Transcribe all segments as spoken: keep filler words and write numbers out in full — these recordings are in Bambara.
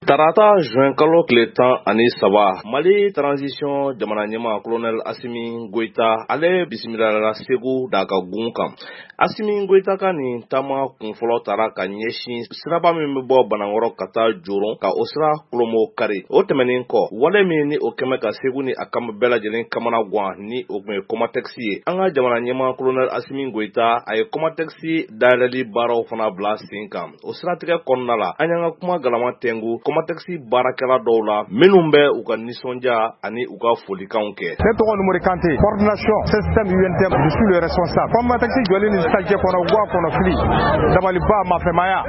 Tarata juin kalo tile tan ani saba Mali transition jamana ɲɛma colonel Asimi Goita ale bisimilala Segu d'a ka gun kan. Asimi Goita ka nin taama kunfɔlɔ taara ka ɲɛsin siraba min bɛ bɔ Banankɔrɔ ka taa Joron ka o sira kulomo kari. O tɛmɛnen kɔ wale min ni o kɛmɛ ka Segu ni a kama bɛɛ lajɛlen kamana gan ni o tun ye Comatex ye. An ka jamana ɲɛma colonel Asimi Goita a ye Comatex dayɛlɛli baaraw fana bila sen kan. O siratigɛ kɔnɔna la an y'an ka kuma galama tɛngu Comatex baarakɛla dɔw la minnu bɛ u ka nisɔndiya ani u ka folikanw kɛ. Ne tɔgɔ Numori Kante, coordination système U N T M, je suis le responsable. Comatex jɔlen ni stage kɔnɔ guwa kɔnɔ fili dabaliba mafɛmaya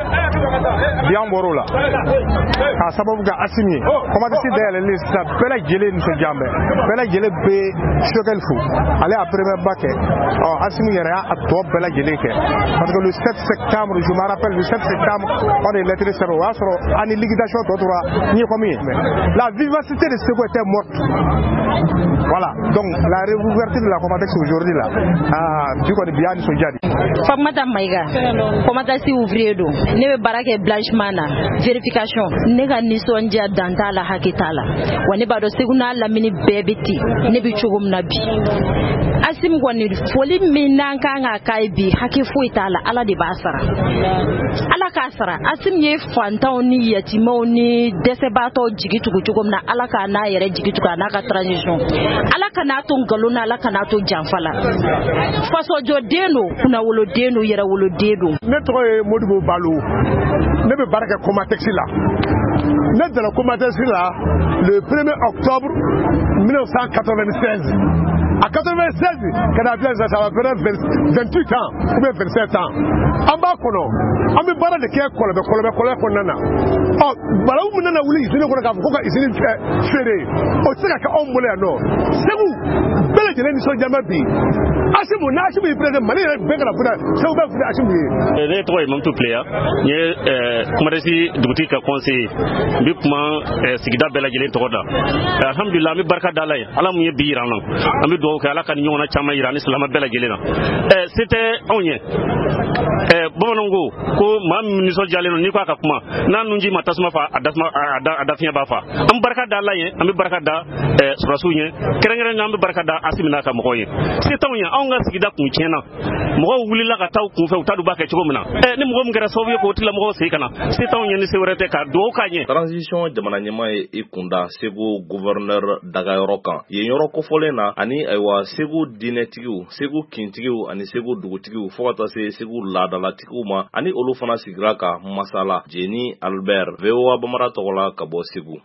yan bɔr'o la k'a sababu kɛ Asimi ye. Comatex dayɛlɛlen sisan bɛɛ lajɛlen nisɔndiya bɛ bɛɛ lajɛlen bɛ Choguel fo ale a premier ba kɛ Asimi yɛrɛ y'a tɔ bɛɛ lajɛlen kɛ parce que le sept septembre je me rappelle le sept septembre on est lettré sɛbɛn o y'a sɔrɔ ani liquidation tɔ tora ni combien la vivacité de Segu était morte. Voilà, donc la réouverture de la Comatex aujourd'hui là ah tu connais bien ni sojadi Famata Maiga Comatex ouvrier do ne be barake blanchiment na vérification ne ga nisondia danta la hakitala wa ne ba do Segu na lamini bebeti ne bi cogo na bi Asim gwani foli min nan kan ga kai bi haki fuita la ala de basara ala ka sara Asim ye fantaw ni yatimau ni desebato jigitugu cogo na ala ka na yɛrɛ jigitugu na ka transition ala ka na to ngalo na ala ka na to janfala faso jo deno kuna wolo deno yɛrɛ wolo deno. Ne tɔgɔ ye Modibo Balo ne bɛ baara kɛ Comatex la ne donna Comatex la le premier octobre mille neuf cent quatre-vingt-seize. À quatre-vingt-seize, Canadien, ça va faire vingt-huit ans ou bien vingt-sept ans. En bas, on peut parler de qui est colère, colère, colère, colère. Oh, voilà où nous avons voulu, ils ont dit qu'ils ont fait. On sait qu'on voulait non. C'est vous. Belle de l'émission Jamabi. Asimu, Asimu est présent. Mali est bien la foudre. C'est ouvert pour Asimu. Les trois membres tout plaisir. Il comment dire, d'outil que conseil. Bippement, Sigida Bella Gelé Toda. Alhamdulillah, mi barka dalay. Allah mouye biran. Ami do ka ala kan ñona chama irani salama bela gelena eh c'était onye eh bonongo ko mam ni so jaleno ni ko aka kuma nan nunji matasma fa adasma adafia ba fa am barka da la yen am barka da eh rasulye kerengere ñam barka da asimina ka mo koy c'est onye on nga sigida ku cena mo wuli la ka taw ku fe tadu ba ka ci ko mina eh ni mo ngara soviet ko tila mo se kana c'est onye ni sewerete ka do ka nye transition jamana nyama e ikunda Segu gouverneur daga yorokan ye yoroko folena ani wa Segu dinetigiw Segu kintigiw ani Segu dugutigiw fo ka taa se Segu laadalatigiw ma ani olu fana sigira ka masala Jeni Albert V O A Bamara tɔgɔ la ka bɔ Segu.